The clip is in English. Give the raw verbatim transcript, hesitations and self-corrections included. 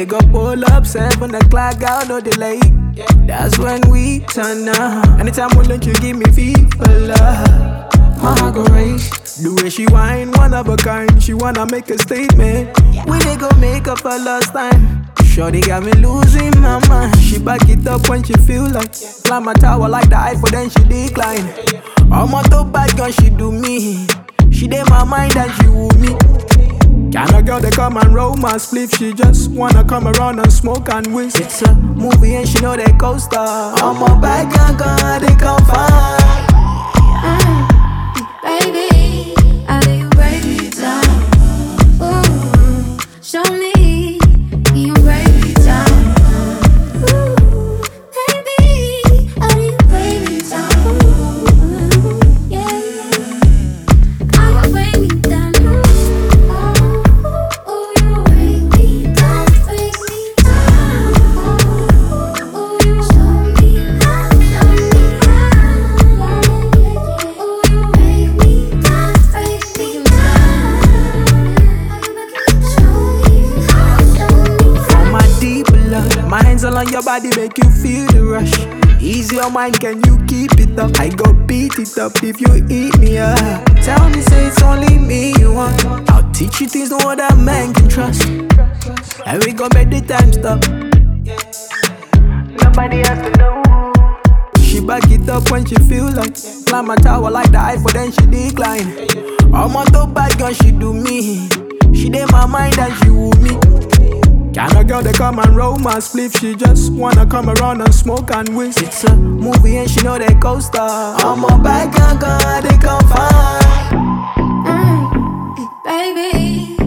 they go pull up, seven o'clock, out, no delay. That's when we turn up. Anytime we lunch, you give me fever love. My heart go race. The way she whine, one of a kind. She wanna make a statement. We they go make up for last time. Shorty got me losing my mind. She back it up when she feel like climb a tower like the Eiffel, then she decline. I'm on top bad gun, she do me. She did my mind and she woo me. Kind of girl they come and roll my spliff. She just wanna come around and smoke and whisk. It's a movie and she know they co-star. I'm a bad gun, gun, they come fine. Baby, how do you break me down? Ooh, show me, can you break me down? Ooh, baby, how do you break me down? Ooh, yeah, how you break me down? Ooh, ooh, you break me down, break me down. Ooh, ooh, you show me how, show me how. Ooh, you break me down, break me down. Show me how, show me how. From my deep love, my hands all on your body make you feel the rush. Ease your mind, can you keep it up? I go beat it up if you eat me up. Tell me, say it's only me you want. I'll teach you things no other man can trust. And we gon' make the time stop. Nobody has to know. She back it up when she feel like climb a tower like the Eiffel, then she decline. I'm on top bad gun, she do me. She did my mind and she woo me. Kind of girl they come and roll my spliff. She just wanna come around and smoke and whisk. It's a movie and she know they co-star. I'm a bad gun, gun, they come fine. Mm, baby.